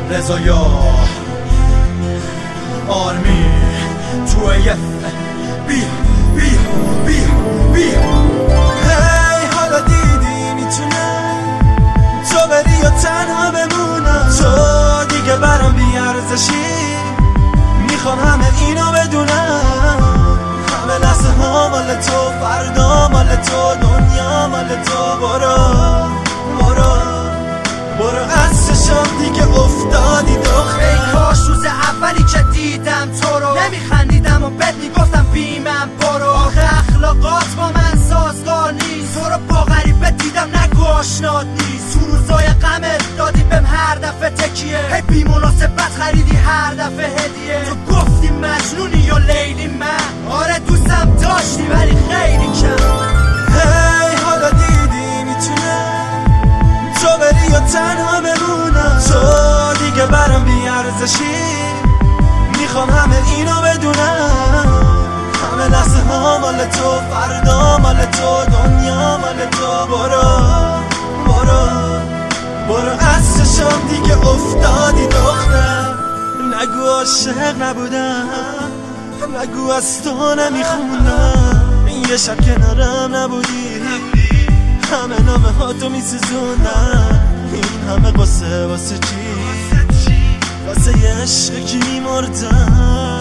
رضایا آرمی توی بی بی بی بی هی حالا دیدی میتونم تو بری یا تنها بمونم تو دیگه برام بیارزشی میخوام همه اینو بدونم همه لحظه ها مال تو فردا مال تو دنیا مال تو برو از چشام دیگه افتادی دختر ای کاش روز اولی که دیدم تو رو نمیخندیدم و بهت میگفتم بیمم برو آخه اخلاقات با من سازگار نیست تو رو با غریبه دیدم نگو آشنات نیست تو روزای غمت دادی بهم هر دفعه تکیه هی بی مناسبت خریدی هر دفعه هدیه تو گفتی مجنونی یا لیلی من آره دوستم داشتی ولی خیلی کم هی حالا دیدی میتونم تو بری یا تنها بمونم تو دیگه برام بیارزشی میخوام همه اینو بدونم همه لحظه ها مال تو فردا مال تو دنیا مال تو برو از چشام دیگه افتادی دختر نگو عاشق نبودم نگو از تو نمیخوندم یه شب کنارم نبودی همه نامه ها تو میسوزوندم این همه قصه واسه چی واسه یه عشق کی میمردم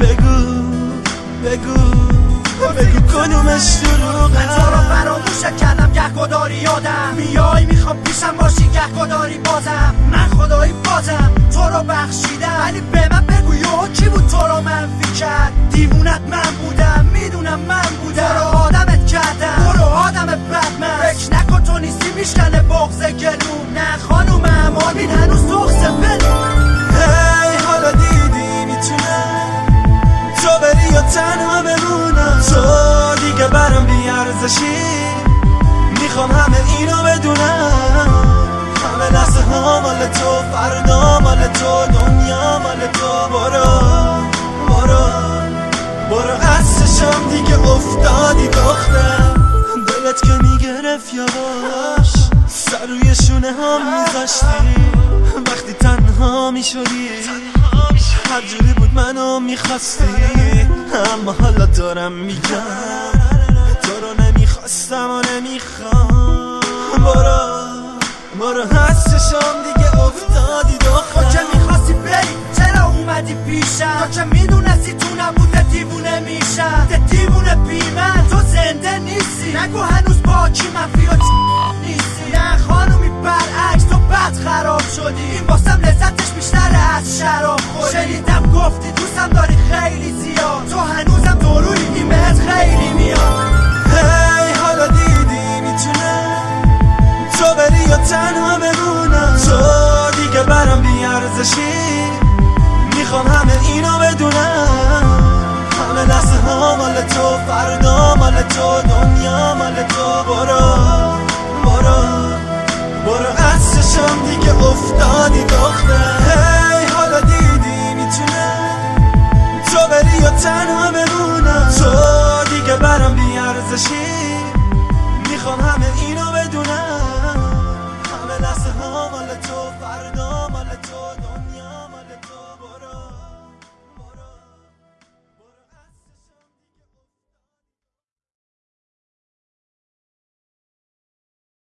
بگو کدومش دروغه من تو رو فراموش کردم گهگداری یادم میای میخوام پیشم باشی گهگداری بازم من خدایی بازم تو رو بخشیدم ولی به من بگو یهو کی بود تو رو منفی کرد دیوونت من بودم میدونم من بودم تو رو آدمت کردم تو رو آدم بدمن فکر نکن تو نیستی میشکنه بغض گلوم نه خانومم آرمین هنوز تخصه بلوم هی حالا دیدی میتونم تو بری یا تنها بمونم تو دیگه برام بیارزشی میخوام همه اینو بدونم همه لحظه ها مال تو فردا مال تو دنیا مال تو برو از چشام دیگه افتادی دختر دلت که میگرفت یواش سر روی شونه ها میذاشتی وقتی تنها میشدی هر جوری بود منو میخواستی اما حالا دارم میگم تو رو نمیخواستم و نمیخوام برو از چشام دیگه افتادی دختر تو که میخواستی بری چرا اومدی پیشم تو که میدونستی تو نبوده دیوونه میشم ده دیوونه بی من تو زنده نیستی نگو هنوز با کی منفی و نیستی نه خانومی برعکس تو بد خراب شدی این واسم لذتش بیشتره از شراب خوری شنیدم گفتی دوستم داری خیلی زیاد تو هنوزم درویی این بهت خیلی میاد هی حالا دیدی میتونم تو بری یا تنها بمونم تو دیگه برام بیارزشی میخوام همه اینو بدونم همه لحظه ها مال تو فردا مال تو دنیا مال تو برو از چشام دیگه افتادی دختر